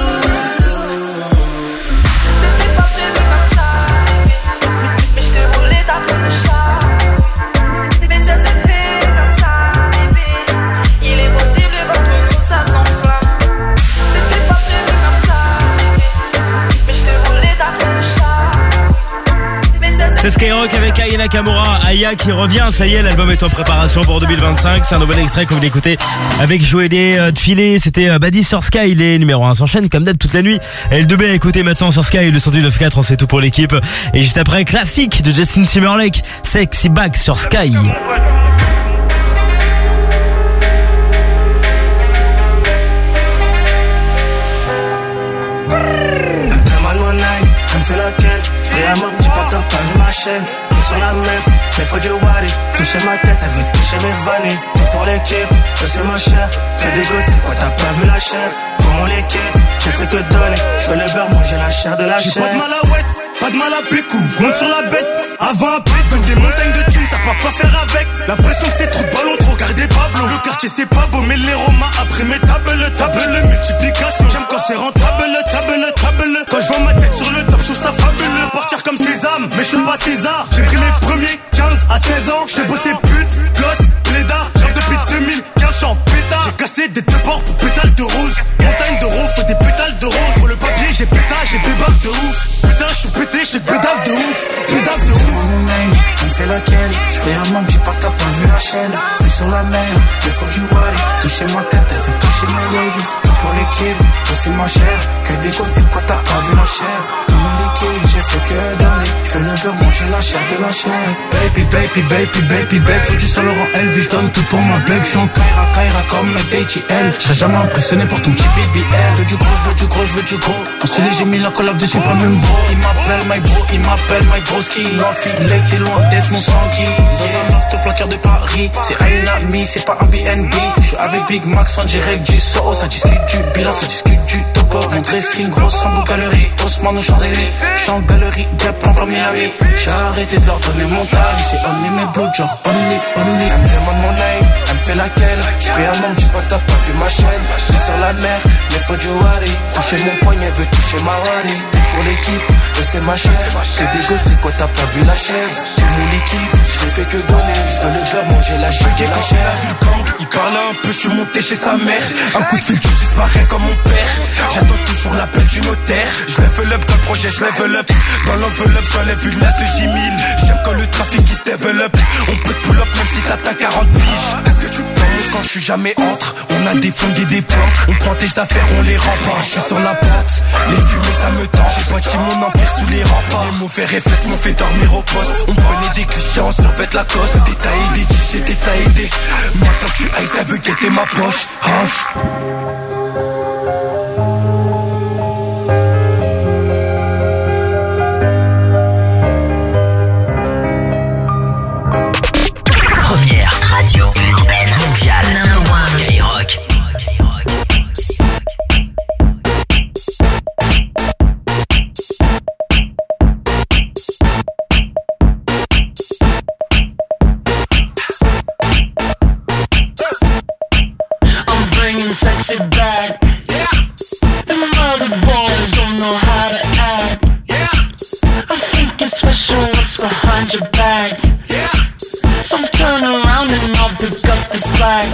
C'était pas prévu comme ça, mais je te voulais, t'as trop de charme. Mais ça s'est fait comme ça, bébé. Il est possible qu'entre nous ça s'enflamme. C'était pas prévu comme ça, mais je te voulais, t'as trop de charme. C'est Skyrock avec Aya Nakamura. Aya qui revient, ça y est, l'album est en préparation pour 2025. C'est un nouvel extrait que vous l'écoutez avec Joël de Filet. C'était Badi sur Sky, les numéro 1 s'enchaînent comme d'hab toute la nuit. L2B à écouter maintenant sur Sky, le 109.4, on fait tout pour l'équipe. Et juste après, classique de Justin Timberlake, Sexy Back sur Sky. C'est laquelle? C'est la mort, j'ai pas de temps, vu ma chaîne. T'es sur la mer, mais faut du wari. Toucher ma tête, elle veut toucher mes vanilles. Tout pour l'équipe, ça c'est ma chère. Que des gouttes, c'est quoi, t'as pas vu la chair? Pour mon équipe, j'ai fait que donner. J'fais le beurre, moi j'ai la chair de la chair. J'ai pas de mal à ouette, pas de mal à pécou. J'monte sur la bête, avant à pied. Veulent des montagnes de thunes, ça pas quoi faire avec. L'impression que c'est trop de ballon, trop garder Pablo. Le quartier c'est pas beau, mais les Romains après mes tables, multiplication. J'aime quand c'est rentable, table. Quand je vois ma tête sur le top, je trouve ça fabuleux. Partir comme Sésame, mais je suis pas César. J'ai pris mes premiers 15 à 16 ans. J'ai bossé pute, gosse, blédard. J'rappe depuis 2015, j'suis en pétard. J'ai cassé des deux ports pour pétales de rose. Montagne de rose, faut des pétales de rose. Pour le papier, j'ai pétage, j'ai bébarque de ouf. Putain, j'suis pété, j'suis bédave de ouf. Bédave de ouf. Elle me fait laquelle? J'fais un manque, dis pas que t'as pas vu la chaîne. Vue sur la mer, mais faut du wari. Toucher ma tête, elle fait toucher mes Levi's. Pour l'équipe, c'est ma chère. Que des comptes, c'est quoi t'as pas vu la chair? Tout mon liquide, j'ai fait que donner. J'fais le beurre, manger la chair de la chair. Baby, faut du Saint Laurent Elvis. J'donne tout pour ma babe. J'suis en Kaira comme la DTL. J'serais jamais impressionné pour ton petit BBL. J'veux du gros. En stylé, j'ai mis la collab dessus, pas même bro. Il m'appelle my broski. L'enfile, t'es loin d'être mon sanguin. Dans un loft au placard de Paris. C'est un ami, c'est pas un BNB. J'suis avec Big Max en direct du Soho. Ça discute du bilan, ça discute du topo. Mon dressing gros en beau galerie. Haussmann aux Champs-Élysées. J'suis en galerie, Gap en Miami. J'ai arrêté de leur donner mon tag. C'est only mes blood, genre only. Elle me demande mon name, elle me fait laquelle. J'fais un membre, dis pas que t'as pas vu ma chaîne. J'suis sur la mer, mais faut du wari. Toucher mon poignet, veut toucher ma wari. Tout pour l'équipe, c'est ma chair. C'est des gouttes, c'est quoi t'as pas vu la chair? Tout mon liquide, j'l'ai fait que donner. J'veux le beurre, manger la chair. Quand j'ai la vu le gang, il parlait un peu, j'suis monté chez sa mère. Un coup de fil, tu disparais comme mon père. J'attends toujours l'appel du notaire. Je level up dans le projet, je level up. Dans l'enveloppe, j'enlève une lasse de 10 000. J'aime quand le trafic il se développe. On peut te pull up même si t'as 40 piges. Est-ce que tu penses quand je suis jamais entre? On a des flingues et des plantes. On prend tes affaires, on les remporte. Je suis sur la pente, les fumées ça me tente. J'ai bâti mon empire sous les remparts. Les mauvais réflexes m'ont fait dormir au poste. On prenait des clichés, on survêt la cosse. Détaillé des clichés, détaillé des. Maintenant que je suis ice, elle veut guetter ma poche. Range. Radio urbaine mondiale. No. 1 Skyrock. I'm bringing sexy back. The mother boys don't know how to act. I think it's special what's behind your back. So turn around and I'll pick up the slack.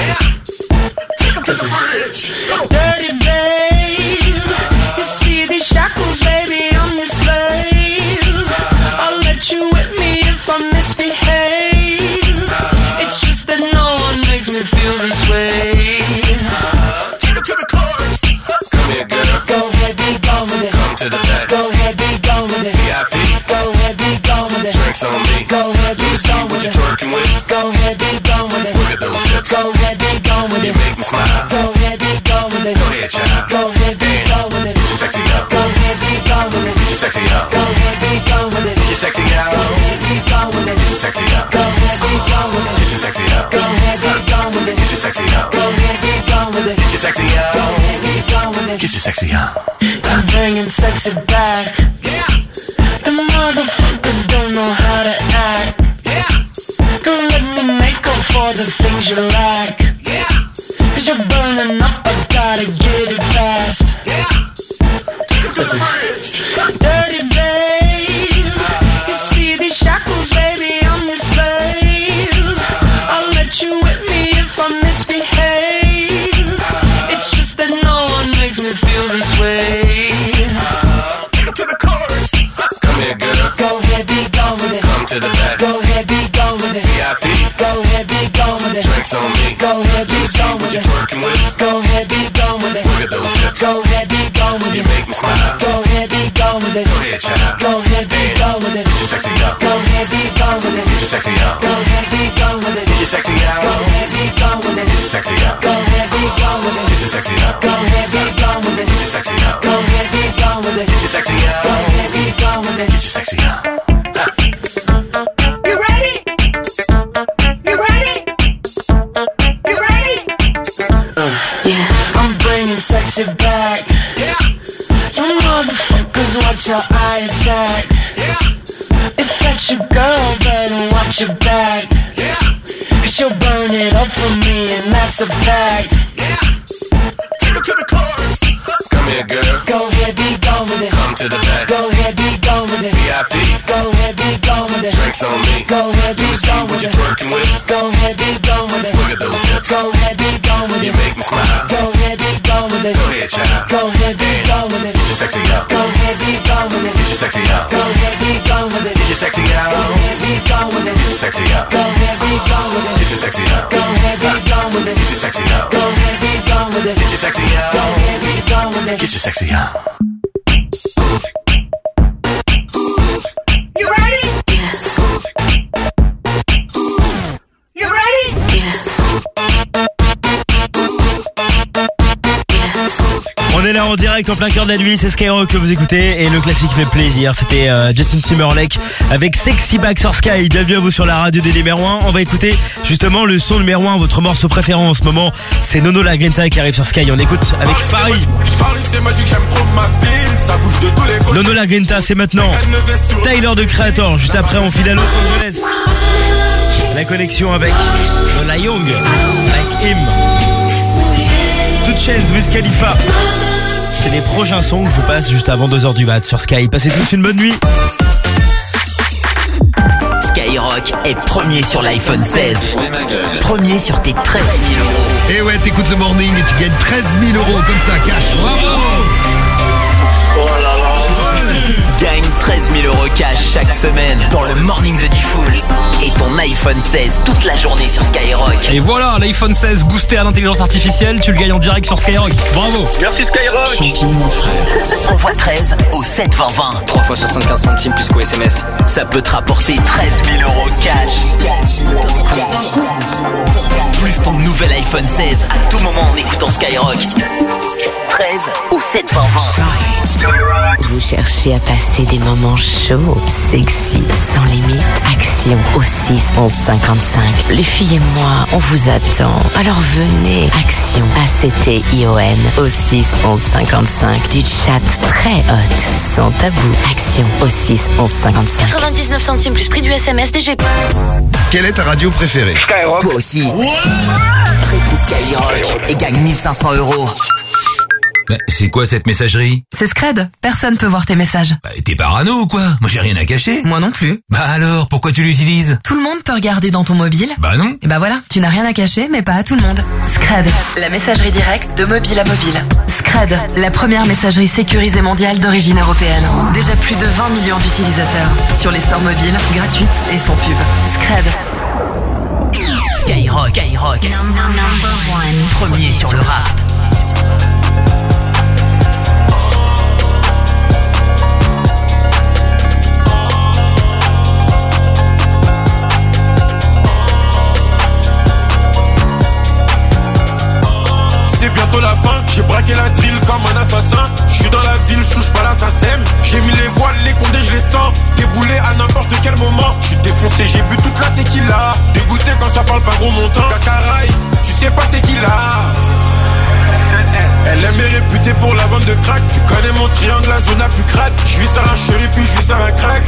Listen. Dirty babe, you see these shackles, baby, I'm your slave. I'll let you whip me if I misbehave. It's just that no one makes me feel this way. Take it to the chorus. Come here, girl. Go ahead, be gone with it. Come to the back. Go ahead, be gone with it. VIP. Go ahead, be gone with it. Drinks on me. Go ahead, be gone with it. Twerking with. Go ahead, be gone with it. Look at those hips. Go ahead, be gone with it. You make me smile. Go ahead, be gone with it. Go ahead, child. Go ahead, be gone with it. Get your sexy out. Go ahead, be gone with it. Get your sexy out. Go ahead, be gone with it. Get your sexy out. Go ahead, be gone with it. Get your sexy out. Go ahead, be gone with it. Get your sexy out. Go ahead, be gone with it. Get your sexy out. Go ahead, be gone with it. Get your sexy out. Go ahead, be gone with it. Get your sexy out. I'm bringing sexy back. The motherfuckers don't know how to act. Girl, let me make up for the things you lack. Cause you're burning up, I gotta get it fast. Listen. Dirty babe, you see these shackles, baby, I'm your slave. I'll let you whip me if I misbehave. It's just that no one makes me feel this way. Take it to the chorus. Come here, girl. Go ahead, be gone with it. Come to the back. Go ahead, be gone with it. VIP. Go ahead, be gone with it. Drinks on me. Go ahead, be gone with it. Twerking with. Go ahead, be gone with it. Look at those hips. Go ahead, be gone with You it. make me smile. Go ahead, be gone with it. Go ahead, child. Go ahead, be gone with it. Get your sexy out. Go ahead, be gone with it. Get your sexy out. Go ahead, be gone with it. Get your sexy out. Go ahead, be gone with it. Get your sexy out. Go ahead, be gone with it. Get your sexy out. Go ahead, be gone with it. Get your sexy out. Go ahead, be gone with it. Get your sexy out. Go ahead, be gone with it. Get your sexy out. You ready? watch your eye attack. If that's your girl, better watch your back. Cause she'll burn it up for me, and that's a fact. Take it to the chorus. Come here, girl. Go ahead, be gone with it. Come to the back. Go ahead, be gone with it. VIP. Go ahead, be gone with it. Drinks on me. Go ahead, be gone with it. Working with. Go ahead, be gone with it. Look at those hips. Go ahead, be gone with it. You make me smile. Go ahead, be gone with it. Go ahead, child. Go ahead, be gone with it. Get your sexy out. Go ahead, be gone with it. Get your sexy out. Go ahead, be gone with it. Get your sexy out. Go ahead, be gone with it. Get your sexy out. Go ahead, be gone with it. Get your sexy out. Go ahead, be gone with it. Get your sexy out. Go ahead, be gone with it. Get your sexy out. Go ahead, be gone with it. Get your sexy out. You ready? Yes. You ready? Yes. On est là en direct en plein cœur de la nuit, c'est Skyrock que vous écoutez et le classique fait plaisir. C'était Justin Timberlake avec Sexy Back sur Sky. Bienvenue à vous sur la radio des numéros 1. On va écouter justement le son numéro 1, votre morceau préféré en ce moment. C'est Nono La Grinta qui arrive sur Sky. On écoute avec Paris. C'est magique, j'aime trop ma ville, ça bouge de tous les côtés. Nono La Grinta, c'est maintenant. Tyler de Creator, juste après on file à Los Angeles. La connexion avec Lola Young, Like Him. Two Chainz, Wiz Khalifa. C'est les prochains sons que je vous passe juste avant 2h du mat sur Sky. Passez tous une bonne nuit. Skyrock est premier sur l'iPhone 16. Premier sur tes 13 000 euros. Et ouais, t'écoutes le morning et tu gagnes 13 000 euros comme ça, cash. Bravo! Gagne 13 000 euros cash chaque semaine dans le morning de Diffoul et ton iPhone 16 toute la journée sur Skyrock. Et voilà, l'iPhone 16 boosté à l'intelligence artificielle, tu le gagnes en direct sur Skyrock. Bravo. Merci Skyrock. Champion mon frère. Envoie 13 au 7 20 20. 3 fois 75 centimes plus qu'au SMS. Ça peut te rapporter 13 000 euros cash. Plus ton nouvel iPhone 16 à tout moment en écoutant Skyrock. 13 au 7 20 20. Vous cherchez à passer des moments chauds, sexy, sans limite. Action au 6 11 55. Les filles et moi, on vous attend. Alors venez. Action ACTION au 6 11 55. Du chat très hot, sans tabou. Action au 6 11 55. 99 centimes plus prix du SMS DG. Quelle est ta radio préférée? Skyrock. Toi aussi. Traite Skyrock et gagne 1500 euros. C'est quoi cette messagerie? C'est Scred, personne peut voir tes messages. T'es parano ou quoi? Moi j'ai rien à cacher. Moi non plus. Bah alors, pourquoi tu l'utilises? Tout le monde peut regarder dans ton mobile. Bah non. Et bah voilà, tu n'as rien à cacher, mais pas à tout le monde. Scred, la messagerie directe de mobile à mobile. Scred, la première messagerie sécurisée mondiale d'origine européenne. Déjà plus de 20 millions d'utilisateurs. Sur les stores mobiles, gratuites et sans pub. Scred. Skyrock. Premier sur le rap. C'est bientôt la fin, j'ai braqué la drill comme un assassin. J'suis dans la ville, j'touche pas l'assassin. J'ai mis les voiles, les condés, je les sens. Déboulé à n'importe quel moment. J'suis défoncé, j'ai bu toute la tequila. Dégoûté quand ça parle pas gros montant. Cascaraï, tu sais pas c'est qui là. Elle aime est réputée pour la vente de crack. Tu connais mon triangle, la zone la plus crade. J'vis sur un chéri puis j'vis sur un crack.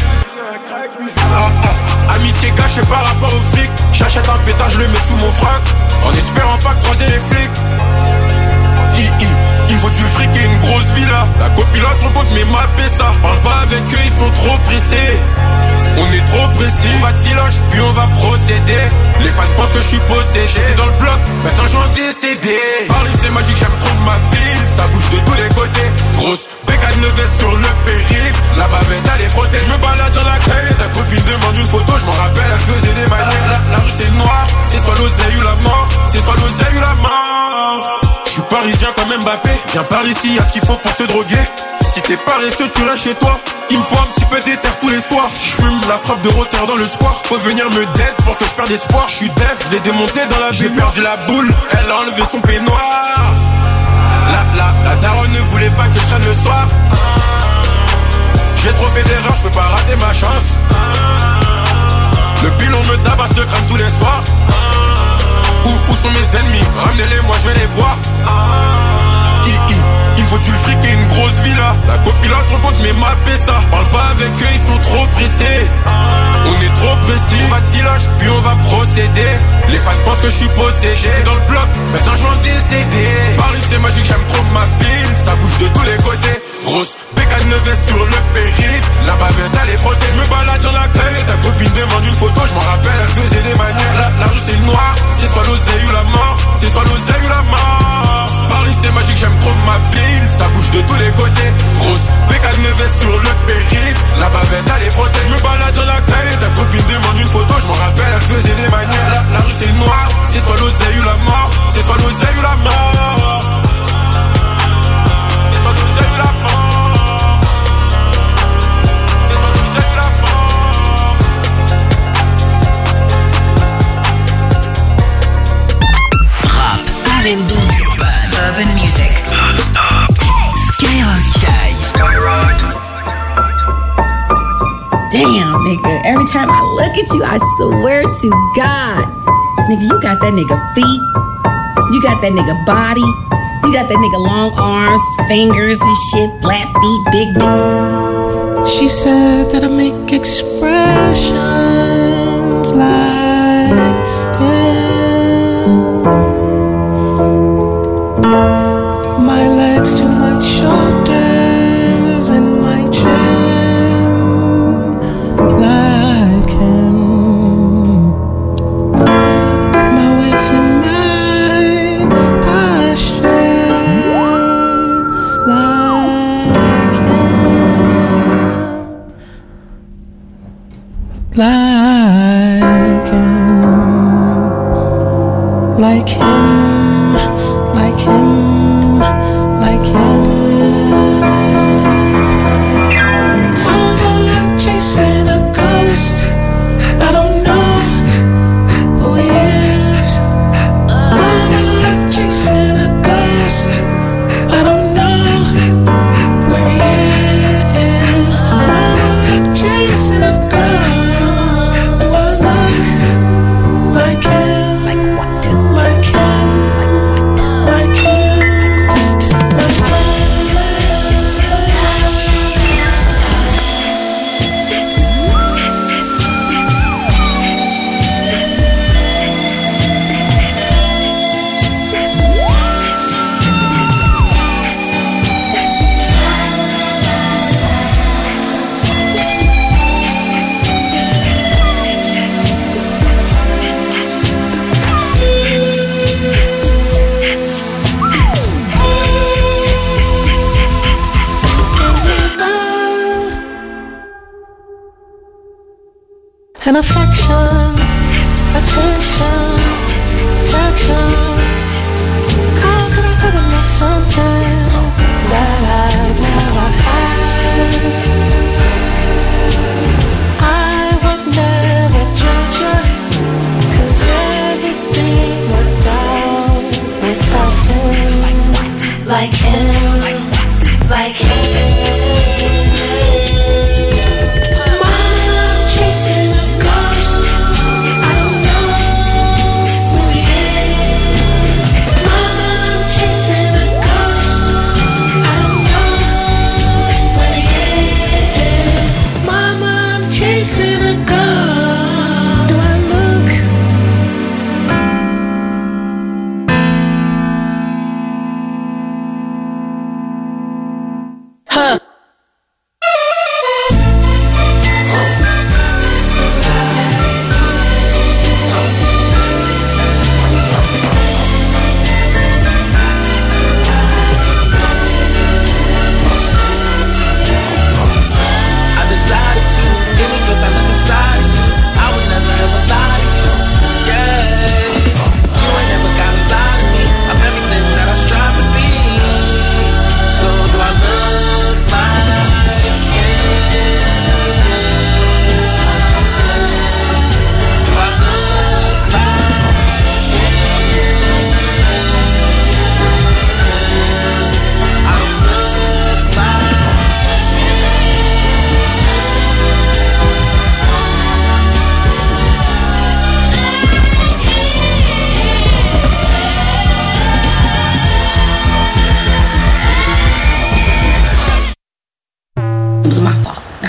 Amitié cachée par rapport au fric. J'achète un pétard, je le mets sous mon frac. En espérant pas croiser les flics. Il me faut du fric et une grosse villa. La copilote rencontre mes mappés ça. Parle pas avec eux, ils sont trop pressés. On est trop précis. On va de filoche, puis on va procéder. Les fans pensent que je suis possédé. J'étais dans le bloc, maintenant j'en décédé. Paris c'est magique, j'aime trop ma ville. Ça bouge de tous les côtés. Grosse bécane levée sur le périph'. La bavette elle est frottée. Je me balade dans la caille. Ta copine demande une photo, je m'en rappelle, elle faisait des manières. La rue c'est noir, c'est soit l'oseille ou la mort. C'est soit l'oseille ou la mort. Je suis parisien comme Mbappé. Viens par ici, y'a ce qu'il faut pour se droguer. Si t'es paresseux, tu restes chez toi. Il me faut un petit peu d'éther tous les soirs. Je fume la frappe de rotter dans le square. Faut venir me dead pour que je perde espoir. Je suis def, je l'ai démonté dans la J'ai perdu la boule, elle a enlevé son peignoir. La daronne ne voulait pas que je traîne le soir. J'ai trop fait d'erreurs, je peux pas rater ma chance. Le pilon me tabasse le crâne tous les soirs. Où sont mes ennemis? Ramenez-les, moi je vais les boire. Il me faut-tu le fric et une grosse villa. La copilote rencontre mes mappés ça. Parle pas avec eux, ils sont trop pressés. On est trop précis. On va de filoche, puis on va procéder. Les fans pensent que je suis possédé. J'étais dans le bloc, maintenant je vais en décéder. Paris c'est magique, j'aime trop ma ville. Ça bouge de tous les côtés. Grosse bécane veste sur le périph'. La bavette elle est frottée. Je me balade dans la crête. Ta copine demande une photo, je m'en rappelle, elle faisait des manières. La rue c'est noir, c'est soit l'oseille ou la mort. C'est soit l'oseille ou la mort. Paris c'est magique, j'aime trop ma ville. Ça bouge de tous les côtés. Grosse bécane veste sur le périph'. La bavette elle est frottée. Je me balade dans la crête. Ta copine demande une photo, je m'en rappelle, elle faisait des manières. La rue c'est noir, c'est soit l'oseille ou la mort. C'est soit l'oseille ou la mort. C'est soit l'oseille ou la mort. R&B, urban music, Skyrock. Damn, nigga, every time I look at you, I swear to God, nigga, you got that nigga feet, you got that nigga body, you got that nigga long arms, fingers and shit, flat feet, big. She said that I make expressions like my legs to my shoulders and my chin like him. My waist and my posture like him. Like him. Like him. Like him. Like him. I'm chasing a ghost. I don't know who he is. I'm chasing a ghost. I don't know where he is. I'm chasing a ghost. Do I look like him? Like what? Like him? Like what? Like him? And affection, attention, protection. How could I ever miss something that I never had? I would never judge you, 'cause everything worked out without him. Like him, like him. Ghost.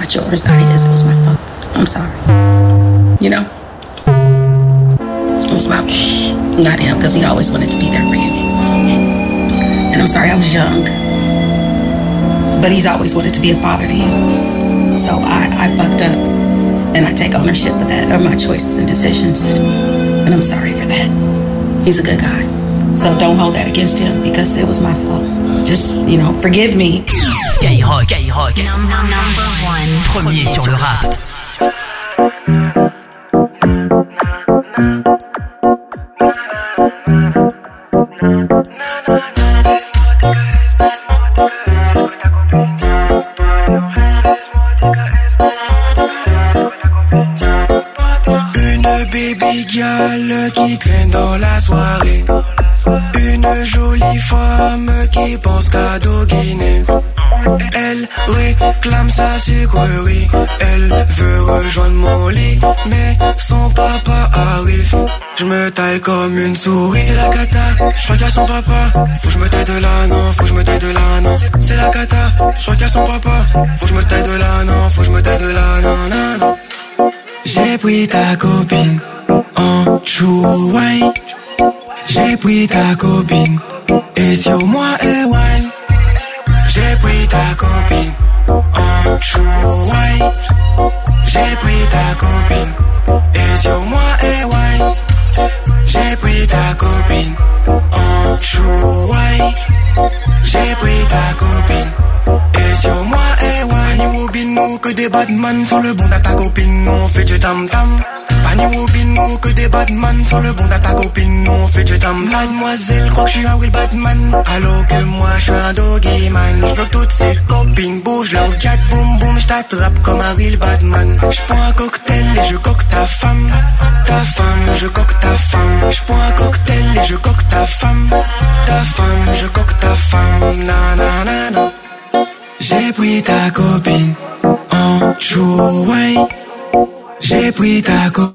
not yours, not his. It was my fault. I'm sorry. You know? It was my fault. Not him, because he always wanted to be there for you. And I'm sorry I was young. But he's always wanted to be a father to you. So I fucked up. And I take ownership of that, of my choices and decisions. And I'm sorry for that. He's a good guy. So don't hold that against him because it was my fault. Just, you know, forgive me. Skyrock, number one. Premier sur le rap. Baby girl qui traîne dans la soirée. Une jolie femme qui pense qu'à doguiner. Elle réclame sa sucrerie. Elle veut rejoindre mon lit, mais son papa arrive. Je me taille comme une souris. C'est la cata, je regarde son papa. Faut que je me taille de là, non, faut que je me taille de là, non. C'est la cata, je regarde son papa. Faut que je me taille de là, non, faut que je me taille de là, non, non, non. J'ai pris ta copine en chouaille. J'ai pris ta copine et sur moi et wine. J'ai pris ta copine en chouaille. J'ai pris ta copine et sur moi et wine. J'ai pris ta copine en chouaille. J'ai pris ta copine et sur moi et wine. Pani Wobino que des badman sur le bon de ta copine. Nous on fait du tam tam. Pani Wobino que des badman sur le bon de ta copine. Nous on fait du tam. Mademoiselle crois que je suis un real badman, alors que moi je suis un doggy man. Je veux que toutes ces copines bougent leur gat boum boum. Je t'attrape comme un real badman. Je prends un cocktail et je coque ta femme. Ta femme, je coque ta femme. Je prends un cocktail et je coque ta femme. Ta femme, je coque ta femme. Na na na na. J'ai pris ta copine en chouaille. J'ai pris ta copine.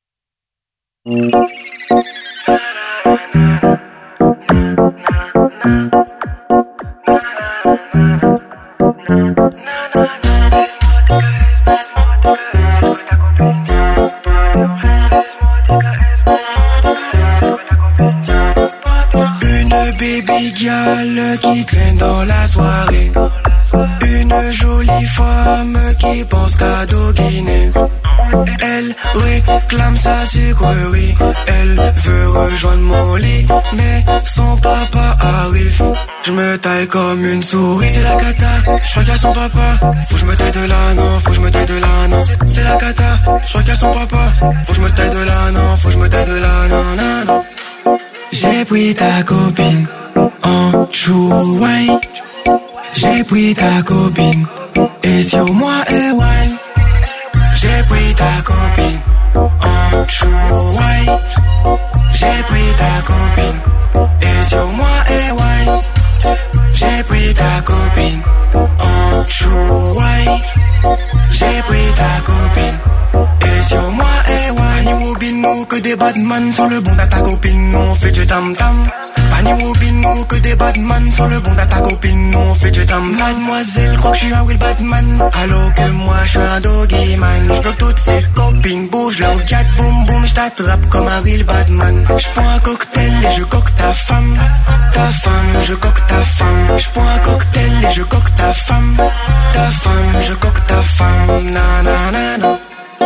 Une baby girl qui traîne dans la soirée. Une jolie femme qui pense qu'à doguiner. Elle réclame sa sucrerie. Elle veut rejoindre mon lit, mais son papa arrive. Je me taille comme une souris. C'est la cata, je regarde son papa. Faut que je me taille de là, non, faut que je me taille de là, non. C'est la cata, je regarde son papa. Faut que je me taille de là, non, faut que je me taille de là, non, non, non. J'ai pris ta copine en chouaille. J'ai pris ta copine et sur moi et wine. J'ai pris ta copine en chouaille. J'ai pris ta copine et sur moi et wine. J'ai pris ta copine en chouaille. J'ai pris ta copine et sur moi et wine. Pani Wobino que des badman sur le bon de ta copine. Nous on fait du tam tam. Pani Wobino que des badman sur le bon de ta copine. Nous on fait du tam. Mademoiselle crois que je suis un real badman, alors que moi je suis un doggy man. Je veux que toutes ces copines bougent leur gat boum boum. Je t'attrape comme un real badman. Je prends un cocktail et je coque ta femme. Ta femme, je coque ta femme. Je prends un cocktail et je coque ta femme. Ta femme, je coque ta femme. Na na na na.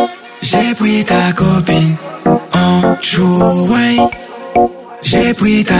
J'ai pris ta copine en chouaille. J'ai pris ta